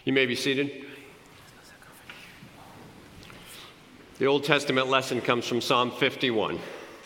You may be seated. The Old Testament lesson comes from Psalm 51.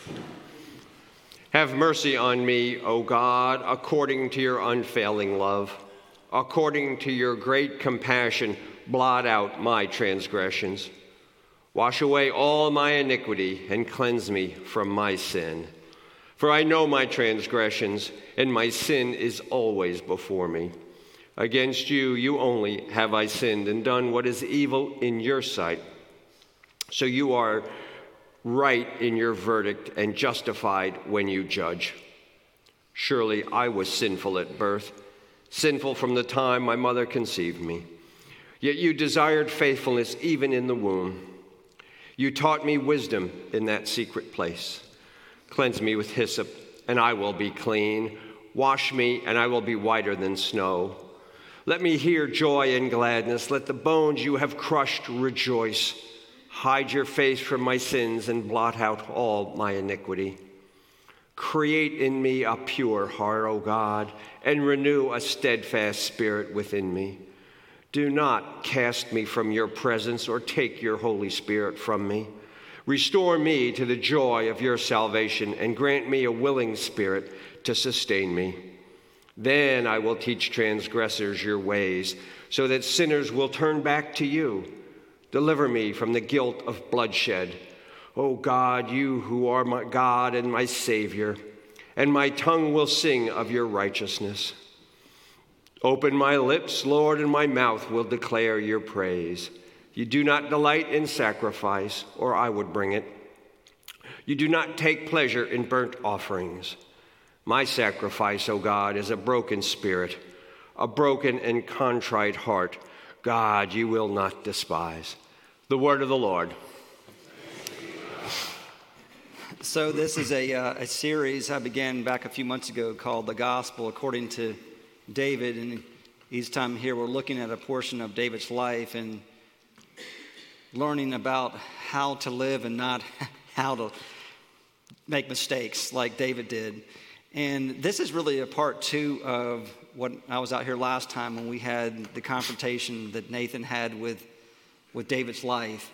Have mercy on me, O God, according to your unfailing love. According to your great compassion, blot out my transgressions. Wash away all my iniquity and cleanse me from my sin. For I know my transgressions, and my sin is always before me. Against you, you only have I sinned and done what is evil in your sight. So you are right in your verdict and justified when you judge. Surely I was sinful at birth, sinful from the time my mother conceived me. Yet you desired faithfulness even in the womb. You taught me wisdom in that secret place. Cleanse me with hyssop, and I will be clean. Wash me, and I will be whiter than snow. Let me hear joy and gladness. Let the bones you have crushed rejoice. Hide your face from my sins and blot out all my iniquity. Create in me a pure heart, O God, and renew a steadfast spirit within me. Do not cast me from your presence or take your Holy Spirit from me. Restore me to the joy of your salvation and grant me a willing spirit to sustain me. Then I will teach transgressors your ways, so that sinners will turn back to you. Deliver me from the guilt of bloodshed. O God, you who are my God and my Savior, and my tongue will sing of your righteousness. Open my lips, Lord, and my mouth will declare your praise. You do not delight in sacrifice, or I would bring it. You do not take pleasure in burnt offerings. My sacrifice, O God, is a broken spirit, a broken and contrite heart. God, you will not despise. The word of the Lord. So this is a series I began back a few months ago called The Gospel According to David. And each time here we're looking at a portion of David's life and learning about how to live and not how to make mistakes like David did. And this is really a part two of what I was out here last time when we had the confrontation that Nathan had with David's life.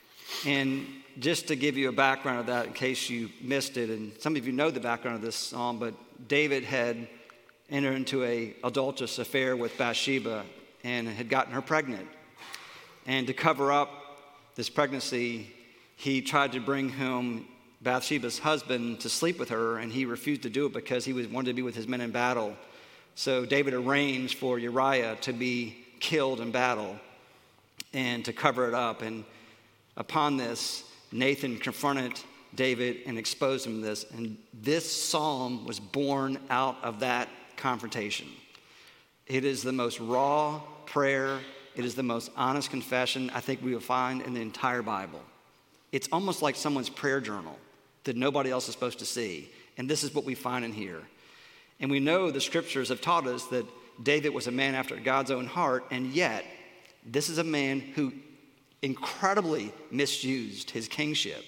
And just to give you a background of that in case you missed it, and some of you know the background of this psalm, but David had entered into an adulterous affair with Bathsheba and had gotten her pregnant. And to cover up this pregnancy, he tried to bring home Bathsheba's husband to sleep with her, and he refused to do it because he wanted to be with his men in battle. So David arranged for Uriah to be killed in battle and to cover it up. And upon this, Nathan confronted David and exposed him to this. And this psalm was born out of that confrontation. It is the most raw prayer. It is the most honest confession I think we will find in the entire Bible. It's almost like someone's prayer journal that nobody else is supposed to see. And this is what we find in here. And we know the scriptures have taught us that David was a man after God's own heart, and yet this is a man who incredibly misused his kingship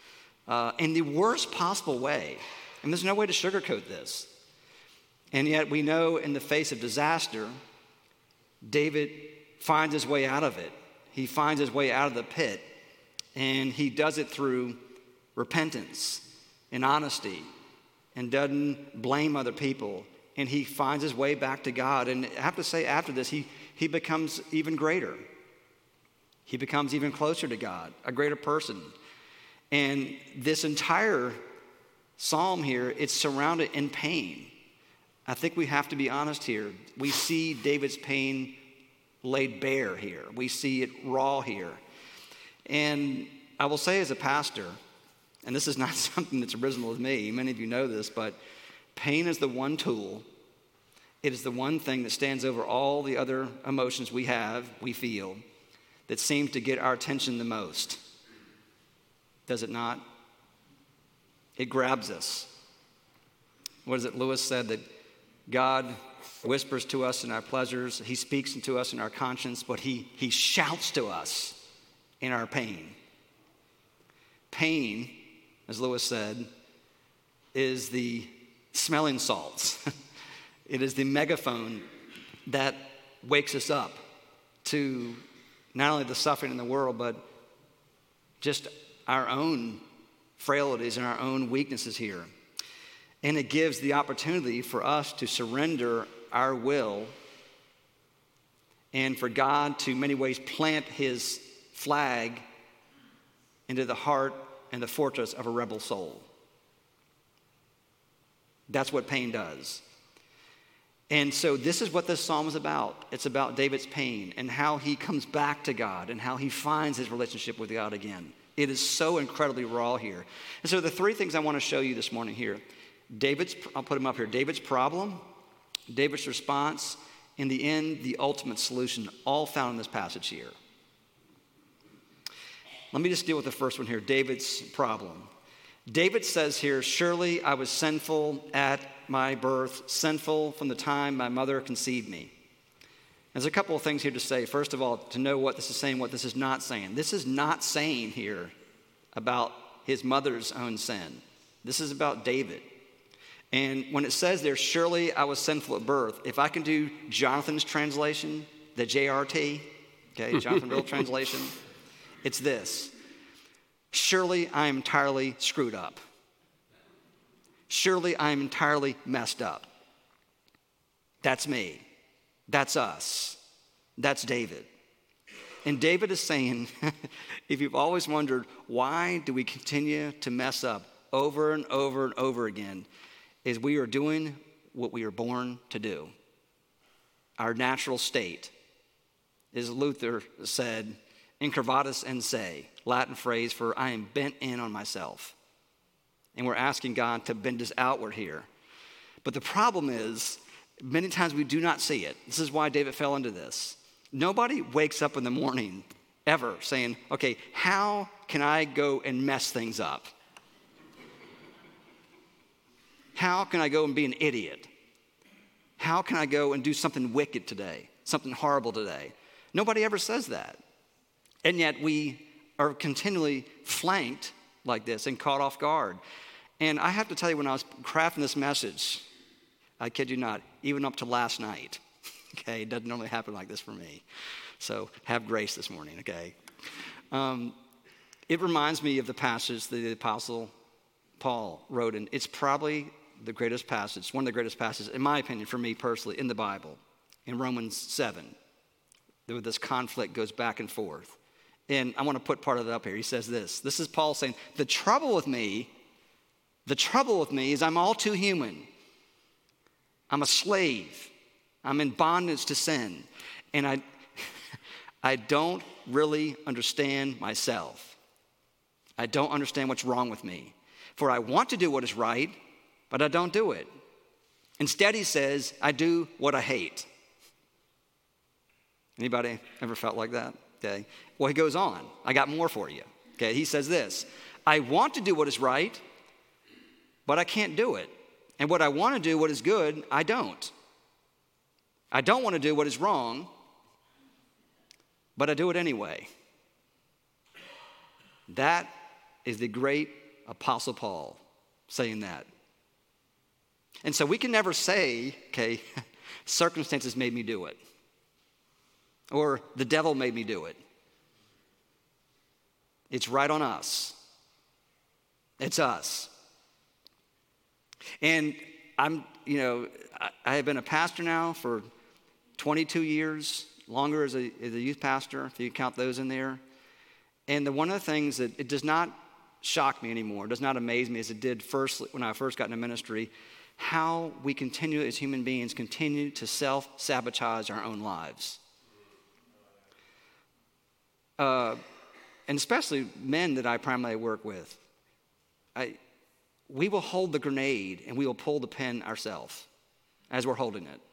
in the worst possible way. And there's no way to sugarcoat this. And yet we know in the face of disaster, David finds his way out of it. He finds his way out of the pit, and he does it through repentance and honesty and doesn't blame other people. And he finds his way back to God. And I have to say, after this, he becomes even greater. He becomes even closer to God, a greater person. And this entire psalm here, it's surrounded in pain. I think we have to be honest here. We see David's pain laid bare here. We see it raw here. And I will say as a pastor, and this is not something that's original with me, many of you know this, but pain is the one tool. It is the one thing that stands over all the other emotions we have, we feel, that seems to get our attention the most. Does it not? It grabs us. What is it Lewis said, that God whispers to us in our pleasures, he speaks to us in our conscience, but he shouts to us in our pain. Pain, as Lewis said, is the smelling salts. It is the megaphone that wakes us up to not only the suffering in the world, but just our own frailties and our own weaknesses here. And it gives the opportunity for us to surrender our will and for God to, in many ways, plant his flag into the heart and the fortress of a rebel soul. That's what pain does. And so this is what this psalm is about. It's about David's pain and how he comes back to God and how he finds his relationship with God again. It is so incredibly raw here. And so the three things I want to show you this morning here. I'll put them up here. David's problem, David's response, in the end, the ultimate solution, all found in this passage here. Let me just deal with the first one here, David's problem. David says here, surely I was sinful at my birth, sinful from the time my mother conceived me. There's a couple of things here to say. First of all, to know what this is saying, what this is not saying. This is not saying here about his mother's own sin. This is about David. And when it says there, surely I was sinful at birth, if I can do Jonathan's translation, the JRT, okay, Jonathan Riddle translation, it's this. Surely I am entirely screwed up. Surely I am entirely messed up. That's me. That's us. That's David. And David is saying, if you've always wondered, why do we continue to mess up over and over and over again, is we are doing what we are born to do. Our natural state. As Luther said, incurvatus in se, Latin phrase for I am bent in on myself. And we're asking God to bend us outward here. But the problem is, many times we do not see it. This is why David fell into this. Nobody wakes up in the morning ever saying, okay, how can I go and mess things up? How can I go and be an idiot? How can I go and do something wicked today, something horrible today? Nobody ever says that. And yet we are continually flanked like this and caught off guard. And I have to tell you, when I was crafting this message, I kid you not, even up to last night, okay, it doesn't normally happen like this for me. So have grace this morning, okay? It reminds me of the passage that the Apostle Paul wrote, and it's probably the greatest passage, one of the greatest passages, in my opinion, for me personally, in the Bible, in Romans 7, where this conflict goes back and forth. And I want to put part of it up here. He says this. This is Paul saying, the trouble with me is I'm all too human. I'm a slave. I'm in bondage to sin. And I don't really understand myself. I don't understand what's wrong with me. For I want to do what is right, but I don't do it. Instead, he says, I do what I hate. Anybody ever felt like that? Okay. Well, he goes on. I got more for you. Okay. He says this. I want to do what is right, but I can't do it. And what I want to do, what is good, I don't. I don't want to do what is wrong, but I do it anyway. That is the great Apostle Paul saying that. And so we can never say, okay, circumstances made me do it. Or the devil made me do it. It's right on us. It's us. And I have been a pastor now for 22 years, longer as a youth pastor, if you count those in there. And one of the things that it does not shock me anymore, does not amaze me as it did first when I first got into ministry, how we continue as human beings, continue to self-sabotage our own lives. And especially men that I primarily work with. We will hold the grenade and we will pull the pin ourselves as we're holding it.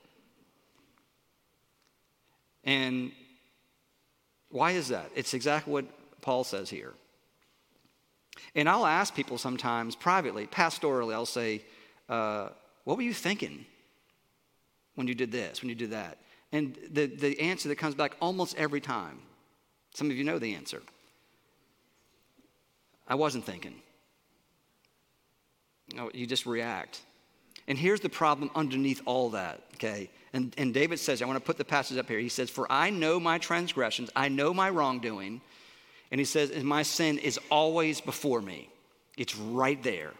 And why is that? It's exactly what Paul says here. And I'll ask people sometimes privately, pastorally, I'll say, what were you thinking when you did this, when you did that? And the answer that comes back almost every time, some of you know the answer. I wasn't thinking. No, you just react. And here's the problem underneath all that, okay? And David says, I want to put the passage up here. He says, for I know my transgressions, I know my wrongdoing. And he says, and my sin is always before me. It's right there.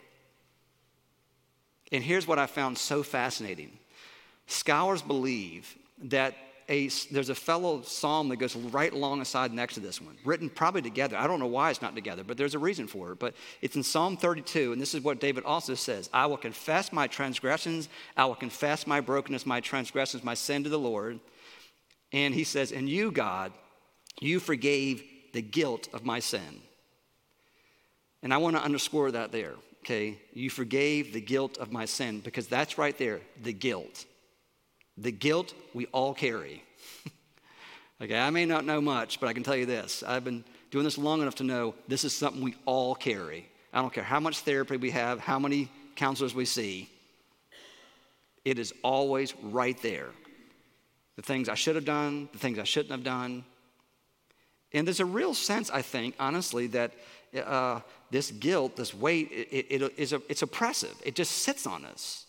And here's what I found so fascinating. Scholars believe that there's a fellow psalm that goes right alongside next to this one, written probably together. I don't know why it's not together, but there's a reason for it. But it's in Psalm 32, and this is what David also says. I will confess my transgressions. I will confess my brokenness, my transgressions, my sin to the Lord. And he says, and you, God, you forgave the guilt of my sin. And I want to underscore that there, okay? You forgave the guilt of my sin, because that's right there, the guilt. The guilt we all carry. Okay, I may not know much, but I can tell you this. I've been doing this long enough to know this is something we all carry. I don't care how much therapy we have, how many counselors we see. It is always right there. The things I should have done, the things I shouldn't have done. And there's a real sense, I think, honestly, that this guilt, this weight, it's oppressive. It just sits on us.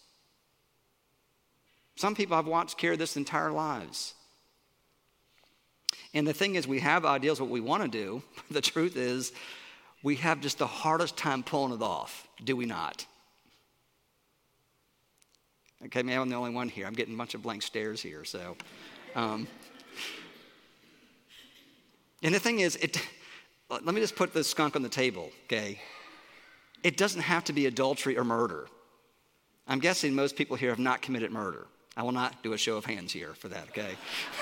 Some people I've watched carry this entire lives. And the thing is, we have ideals what we want to do. The truth is, we have just the hardest time pulling it off, do we not? Okay, maybe I'm the only one here. I'm getting a bunch of blank stares here. So, and the thing is, let me just put the skunk on the table, okay? It doesn't have to be adultery or murder. I'm guessing most people here have not committed murder. I will not do a show of hands here for that, okay?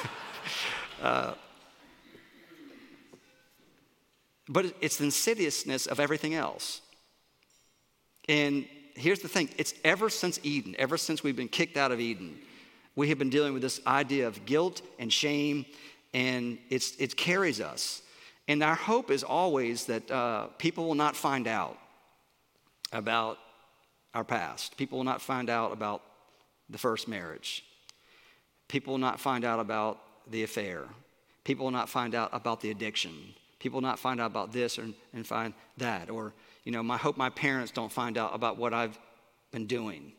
But it's the insidiousness of everything else. And here's the thing. It's ever since Eden, ever since we've been kicked out of Eden, we have been dealing with this idea of guilt and shame, and it carries us. And our hope is always that people will not find out about our past. People will not find out about the first marriage. People will not find out about the affair. People will not find out about the addiction. People will not find out about this and find that. Or, I hope my parents don't find out about what I've been doing.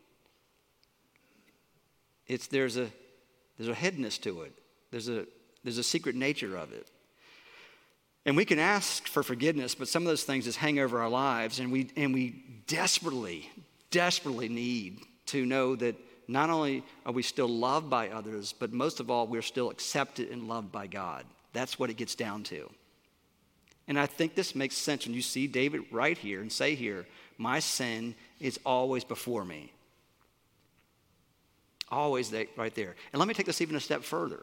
There's a hiddenness to it. There's a secret nature of it. And we can ask for forgiveness, but some of those things just hang over our lives, and we desperately, desperately need to know that not only are we still loved by others, but most of all, we're still accepted and loved by God. That's what it gets down to. And I think this makes sense when you see David right here and say here, my sin is always before me. Always right there. And let me take this even a step further.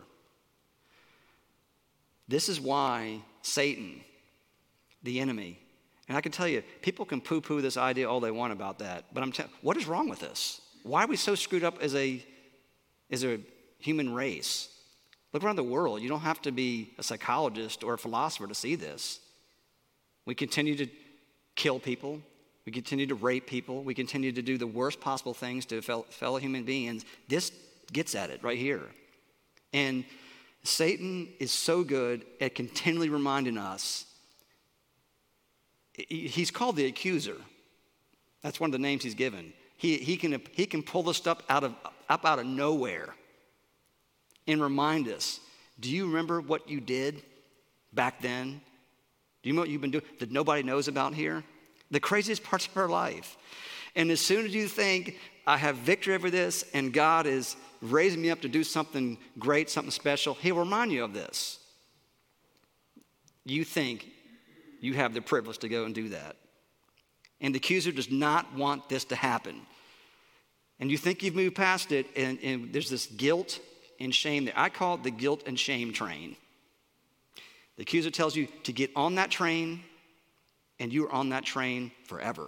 This is why Satan, the enemy, and I can tell you, people can poo-poo this idea all they want about that, but I'm telling you, what is wrong with this? Why are we so screwed up as a human race? Look around the world. You don't have to be a psychologist or a philosopher to see this. We continue to kill people. We continue to rape people. We continue to do the worst possible things to fellow human beings. This gets at it right here. And Satan is so good at continually reminding us. He's called the accuser. That's one of the names he's given. He can pull this stuff up out of nowhere and remind us, do you remember what you did back then? Do you know what you've been doing that nobody knows about here? The craziest parts of our life. And as soon as you think, I have victory over this and God is raising me up to do something great, something special, he'll remind you of this. You think you have the privilege to go and do that. And the accuser does not want this to happen. And you think you've moved past it, and there's this guilt and shame that I call it the guilt and shame train. The accuser tells you to get on that train, and you're on that train forever.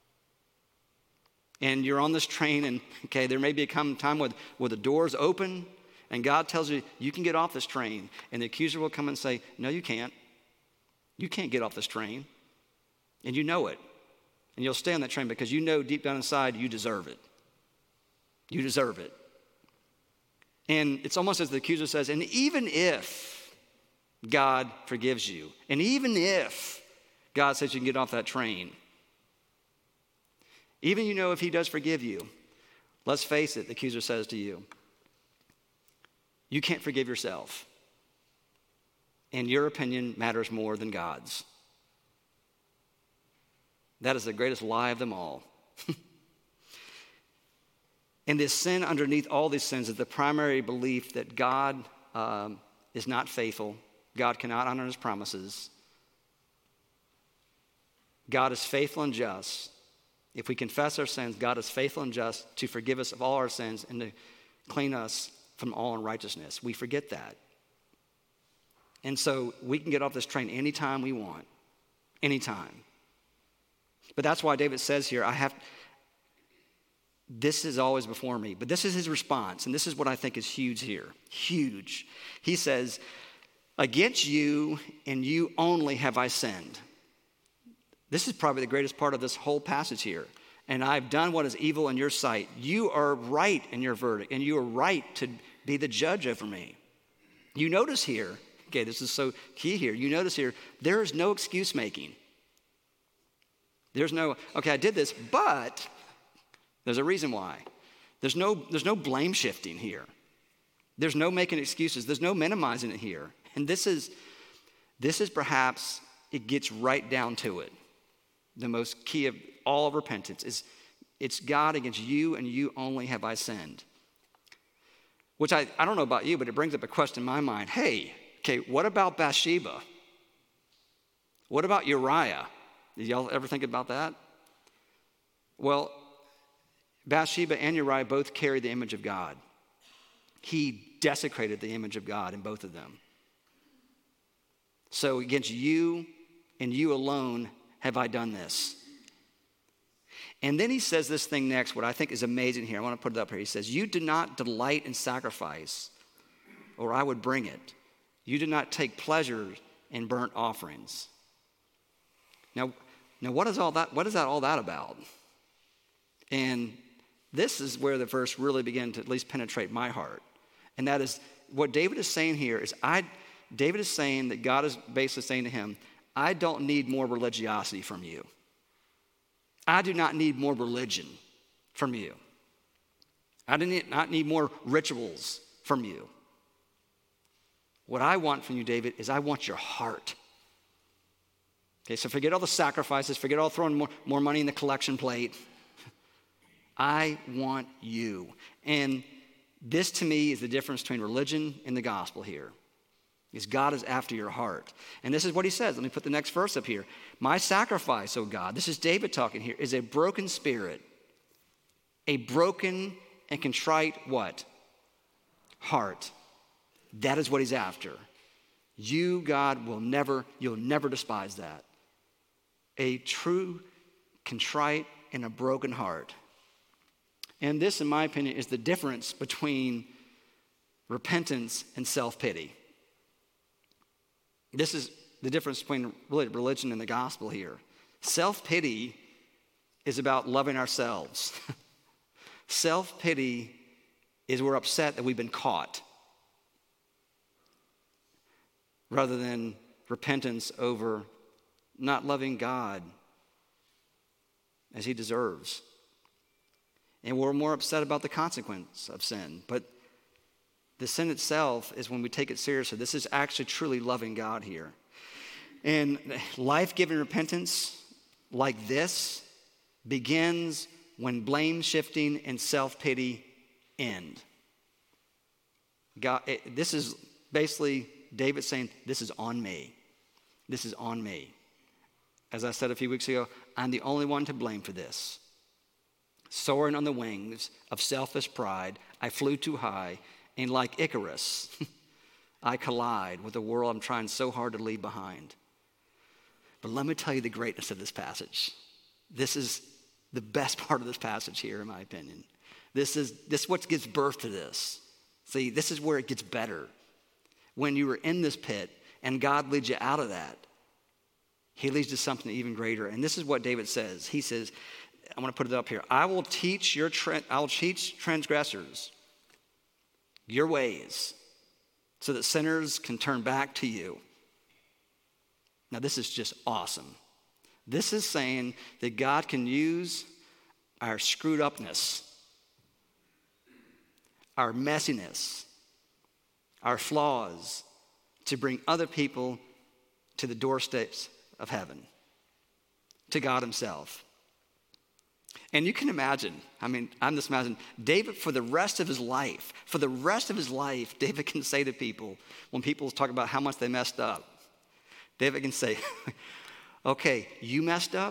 And you're on this train, and there may be a time where the doors open, and God tells you, you can get off this train. And the accuser will come and say, no, you can't. You can't get off this train. And you know it. And you'll stay on that train because you know deep down inside you deserve it. You deserve it. And it's almost as the accuser says, and even if God forgives you, and even if God says you can get off that train, even if he does forgive you, Let's face it, the accuser says to you, you can't forgive yourself. And your opinion matters more than God's. That is the greatest lie of them all. And this sin underneath all these sins is the primary belief that God is not faithful. God cannot honor his promises. God is faithful and just. If we confess our sins, God is faithful and just to forgive us of all our sins and to clean us from all unrighteousness. We forget that. And so we can get off this train anytime we want. Anytime. But that's why David says here, this is always before me. But this is his response, and this is what I think is huge here. Huge. He says, against you and you only have I sinned. This is probably the greatest part of this whole passage here. And I've done what is evil in your sight. You are right in your verdict, and you are right to be the judge over me. You notice here, okay, this is so key here. You notice here, there is no excuse making. There's no, okay, I did this, but there's a reason why. There's no blame shifting here. There's no making excuses. There's no minimizing it here. And this is perhaps, it gets right down to it. The most key of all of repentance is it's God against you and you only have I sinned. Which I don't know about you, but it brings up a question in my mind. Hey, okay, what about Bathsheba? What about Uriah? Did y'all ever think about that? Well, Bathsheba and Uriah both carry the image of God. He desecrated the image of God in both of them. So against you and you alone have I done this. And then he says this thing next, what I think is amazing here. I want to put it up here. He says, you do not delight in sacrifice, or I would bring it. You do not take pleasure in burnt offerings. Now what is all that? What is that all that about? And this is where the verse really began to at least penetrate my heart. And that is what David is saying here is David is saying that God is basically saying to him, I don't need more religiosity from you. I do not need more religion from you. I do not need more rituals from you. What I want from you, David, is I want your heart. Okay, so forget all the sacrifices, forget all throwing more money in the collection plate. I want you. And this to me is the difference between religion and the gospel here. Is God is after your heart. And this is what he says. Let me put the next verse up here. My sacrifice, O God, this is David talking here, is a broken spirit. A broken and contrite what? Heart. That is what he's after. You, God, you'll never despise that. A true, contrite, and a broken heart. And this, in my opinion, is the difference between repentance and self-pity. This is the difference between religion and the gospel here. Self-pity is about loving ourselves. Self-pity is we're upset that we've been caught, rather than repentance over not loving God as he deserves. And we're more upset about the consequence of sin. But the sin itself is when we take it seriously. This is actually truly loving God here. And life-giving repentance like this begins when blame shifting and self-pity end. This is basically David saying, this is on me. This is on me. As I said a few weeks ago, I'm the only one to blame for this. Soaring on the wings of selfish pride, I flew too high, and like Icarus, I collide with the world I'm trying so hard to leave behind. But let me tell you the greatness of this passage. This is the best part of this passage here, in my opinion. This is what gives birth to this. See, this is where it gets better. When you were in this pit and God leads you out of that, he leads to something even greater. And this is what David says. He says, I'm going to put it up here. I will teach transgressors your ways so that sinners can turn back to you. Now, this is just awesome. This is saying that God can use our screwed upness our messiness, our flaws, to bring other people to the doorsteps of heaven, to God himself. And you can imagine, I'm just imagining, David for the rest of his life, David can say to people, when people talk about how much they messed up, David can say, okay, you messed up?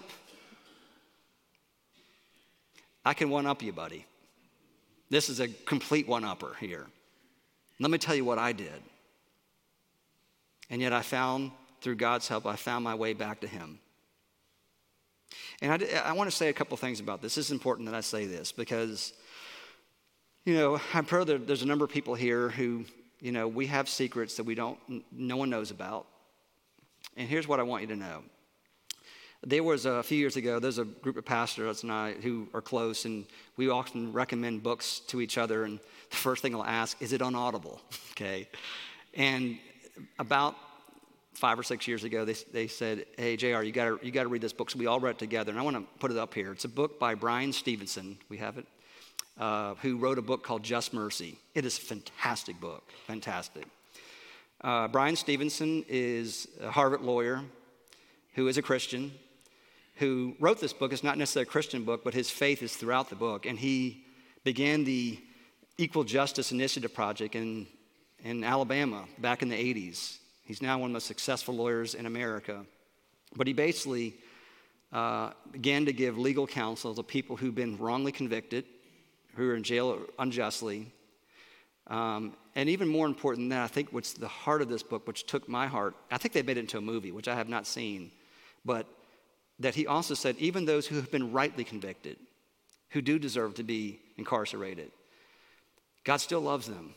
I can one-up you, buddy. This is a complete one-upper here. Let me tell you what I did. And yet through God's help, I found my way back to him. And I want to say a couple things about this. This is important that I say this because, I'm sure there's a number of people here who, we have secrets that no one knows about. And here's what I want you to know. There was a few years ago, there's a group of pastors and I who are close, and we often recommend books to each other. And the first thing I'll ask, is it on Audible? Okay. And about 5 or 6 years ago, they said, hey, JR, you got to read this book. So we all read it together, and I want to put it up here. It's a book by Brian Stevenson. We have it, who wrote a book called Just Mercy. It is a fantastic book, fantastic. Brian Stevenson is a Harvard lawyer who is a Christian, who wrote this book. It's not necessarily a Christian book, but his faith is throughout the book. And he began the Equal Justice Initiative Project in Alabama back in the 80s. He's now one of the most successful lawyers in America. But he basically began to give legal counsel to people who've been wrongly convicted, who are in jail unjustly. And even more important than that, I think what's the heart of this book, which took my heart, I think they made it into a movie, which I have not seen, but that he also said even those who have been rightly convicted, who do deserve to be incarcerated, God still loves them.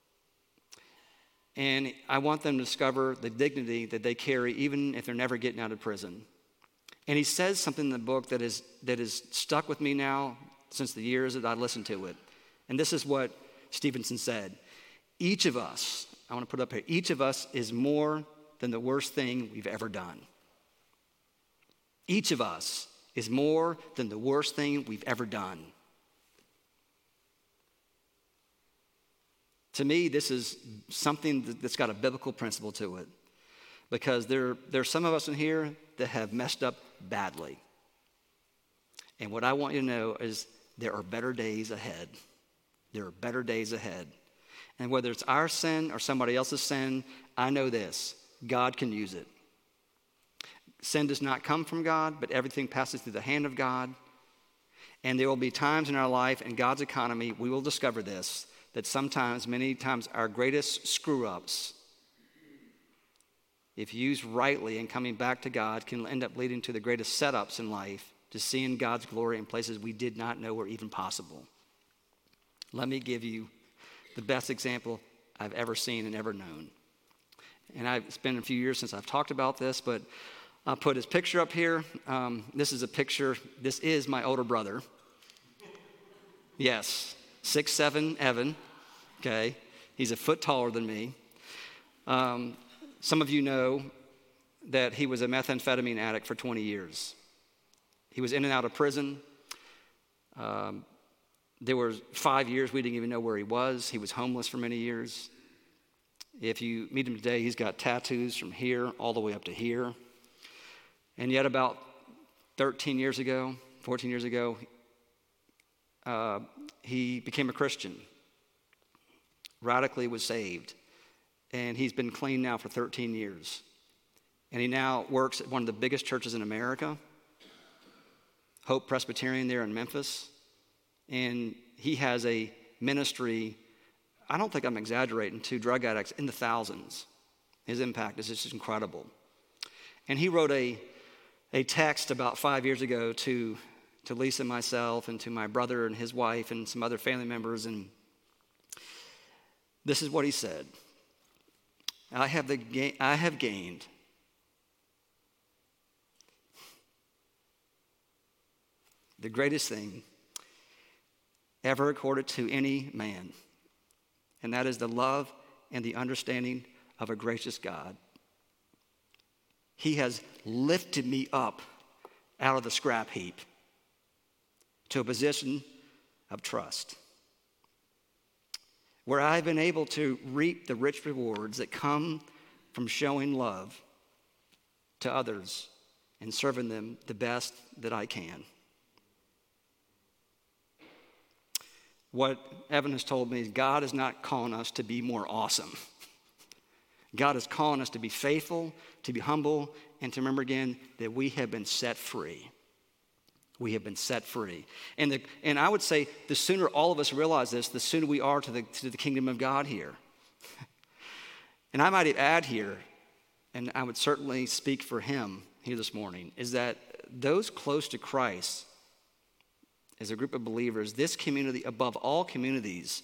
And I want them to discover the dignity that they carry even if they're never getting out of prison. And he says something in the book that is stuck with me now since the years that I listened to it. And this is what Stevenson said. Each of us, I want to put it up here, each of us is more than the worst thing we've ever done. Each of us is more than the worst thing we've ever done. To me, this is something that's got a biblical principle to it, because there's some of us in here that have messed up badly. And what I want you to know is there are better days ahead. There are better days ahead. And whether it's our sin or somebody else's sin, I know this: God can use it. Sin does not come from God, but everything passes through the hand of God. And there will be times in our life, in God's economy, we will discover this, that sometimes, many times, our greatest screw-ups, if used rightly and coming back to God, can end up leading to the greatest setups in life, to seeing God's glory in places we did not know were even possible. Let me give you the best example I've ever seen and ever known. And it's been a few years since I've talked about this, but I'll put his picture up here. This is a picture. This is my older brother. Yes, 6'7" Evan. Okay, he's a foot taller than me. Some of you know that he was a methamphetamine addict for 20 years. He was in and out of prison. There were 5 years we didn't even know where he was. He was homeless for many years. If you meet him today, he's got tattoos from here all the way up to here. And yet about 14 years ago, he became a Christian, radically was saved, and he's been clean now for 13 years. And he now works at one of the biggest churches in America, Hope Presbyterian there in Memphis. And he has a ministry, I don't think I'm exaggerating, to drug addicts in the thousands. His impact is just incredible. And he wrote a text about 5 years ago to Lisa and myself and to my brother and his wife and some other family members. And this is what he said: I have gained the greatest thing ever accorded to any man, and that is the love and the understanding of a gracious God. He has lifted me up out of the scrap heap to a position of trust. where I've been able to reap the rich rewards that come from showing love to others and serving them the best that I can. What Evan has told me is God is not calling us to be more awesome. God is calling us to be faithful, to be humble, and to remember again that we have been set free. We have been set free. And I would say the sooner all of us realize this, the sooner we are to the kingdom of God here. And I might add here, and I would certainly speak for him here this morning, is that those close to Christ, as a group of believers, this community, above all communities,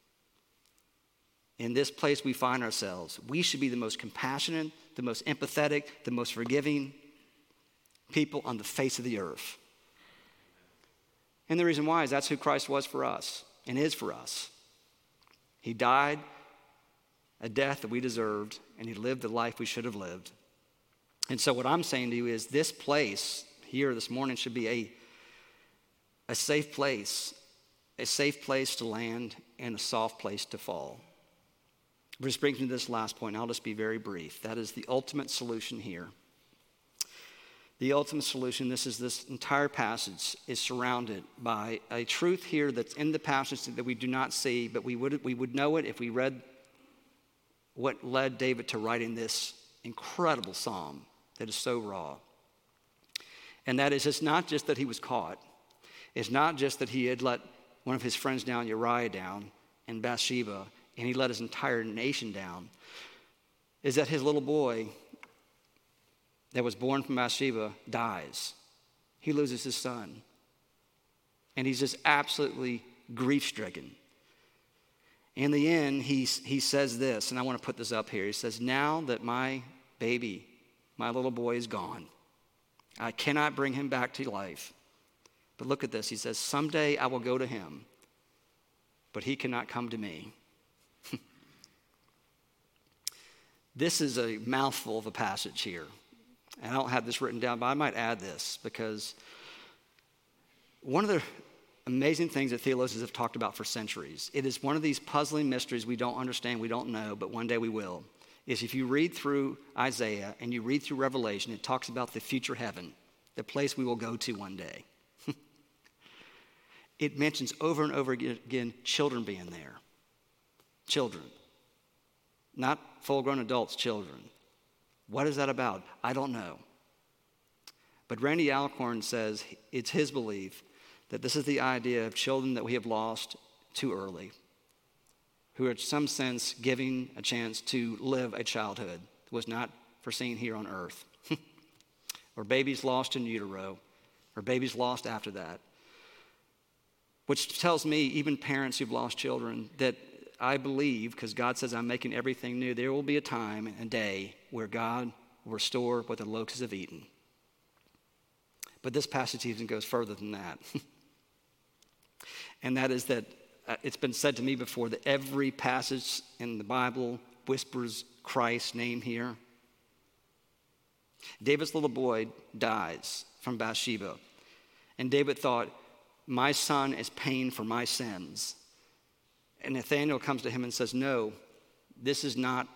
in this place we find ourselves, we should be the most compassionate, the most empathetic, the most forgiving people on the face of the earth. And the reason why is that's who Christ was for us and is for us. He died a death that we deserved, and he lived the life we should have lived. And so what I'm saying to you is this place here this morning should be a safe place to land and a soft place to fall. Which brings me to this last point. I'll just be very brief. That is the ultimate solution here. The ultimate solution, this entire passage is surrounded by a truth here that's in the passage that we do not see, but we would know it if we read what led David to writing this incredible psalm that is so raw. And that is, it's not just that he was caught. It's not just that he had let one of his friends down, Uriah, down, and Bathsheba, and he let his entire nation down. Is that his little boy that was born from Bathsheba dies. He loses his son. And he's just absolutely grief-stricken. In the end, he says this, and I want to put this up here. He says, now that my baby, my little boy is gone, I cannot bring him back to life. But look at this. He says, someday I will go to him, but he cannot come to me. This is a mouthful of a passage here. And I don't have this written down, but I might add this because one of the amazing things that theologians have talked about for centuries, it is one of these puzzling mysteries we don't understand, we don't know, but one day we will, is if you read through Isaiah and you read through Revelation, it talks about the future heaven, the place we will go to one day. It mentions over and over again children being there. Children. Not full-grown adults, children. What is that about? I don't know. But Randy Alcorn says it's his belief that this is the idea of children that we have lost too early, who are in some sense giving a chance to live a childhood that was not foreseen here on earth. Or babies lost in utero, or babies lost after that. Which tells me, even parents who've lost children, that I believe, because God says I'm making everything new, there will be a time and a day where God will restore what the locusts have eaten. But this passage even goes further than that. And that is that it's been said to me before that every passage in the Bible whispers Christ's name here. David's little boy dies from Bathsheba. And David thought, my son is paying for my sins. And Nathanael comes to him and says, no, this is not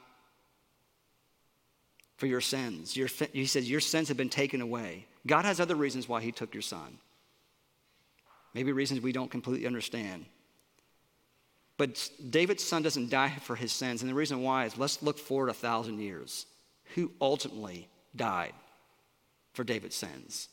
for your sins. He says, your sins have been taken away. God has other reasons why he took your son. Maybe reasons we don't completely understand. But David's son doesn't die for his sins. And the reason why is, let's look forward 1,000 years. Who ultimately died for David's sins?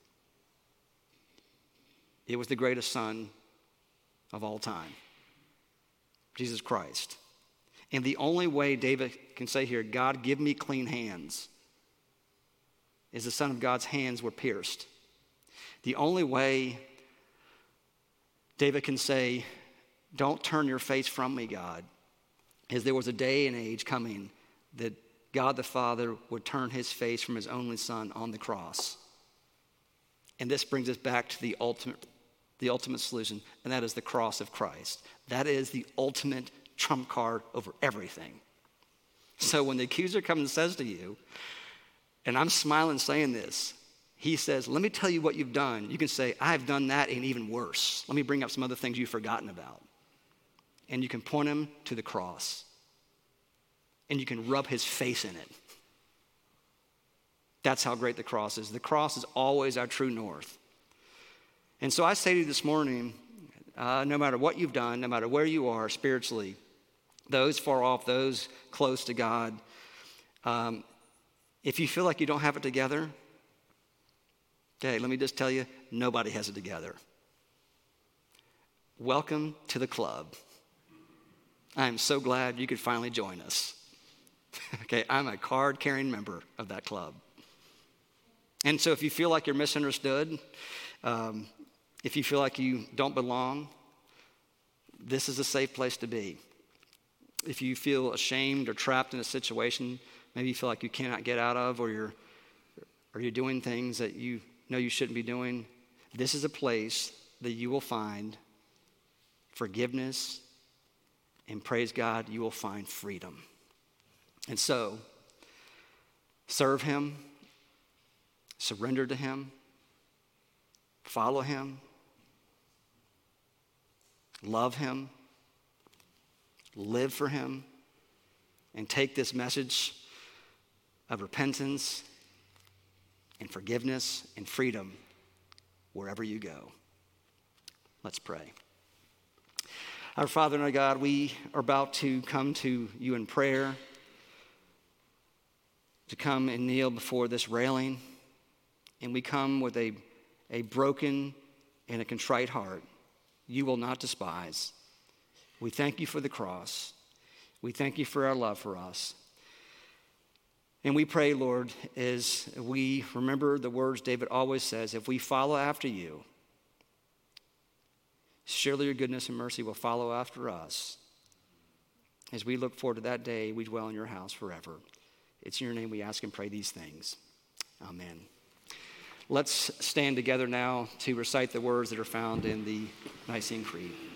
It was the greatest son of all time, Jesus Christ. And the only way David can say here, God, give me clean hands, is the Son of God's hands were pierced. The only way David can say, don't turn your face from me, God, is there was a day and age coming that God the Father would turn his face from his only son on the cross. And this brings us back to the ultimate solution, and that is the cross of Christ. That is the ultimate trump card over everything. So when the accuser comes and says to you, and I'm smiling saying this, he says, let me tell you what you've done. You can say, I've done that and even worse. Let me bring up some other things you've forgotten about. and you can point him to the cross. And you can rub his face in it. That's how great the cross is. The cross is always our true north. And so I say to you this morning, no matter what you've done, no matter where you are spiritually, those far off, those close to God, if you feel like you don't have it together, okay, let me just tell you, nobody has it together. Welcome to the club. I am so glad you could finally join us. Okay, I'm a card-carrying member of that club. And so if you feel like you're misunderstood, if you feel like you don't belong, this is a safe place to be. If you feel ashamed or trapped in a situation, maybe you feel like you cannot get out of, or you're doing things that you know you shouldn't be doing, this is a place that you will find forgiveness, and praise God, you will find freedom. And so, serve him, surrender to him, follow him, love him, live for him, and take this message of repentance and forgiveness and freedom wherever you go. Let's pray. Our Father and our God, we are about to come to you in prayer, to come and kneel before this railing, and we come with a broken and a contrite heart. You will not despise. We thank you for the cross. We thank you for our love for us. And we pray, Lord, as we remember the words David always says, if we follow after you, surely your goodness and mercy will follow after us. As we look forward to that day, we dwell in your house forever. It's in your name we ask and pray these things. Amen. Let's stand together now to recite the words that are found in the Nicene Creed.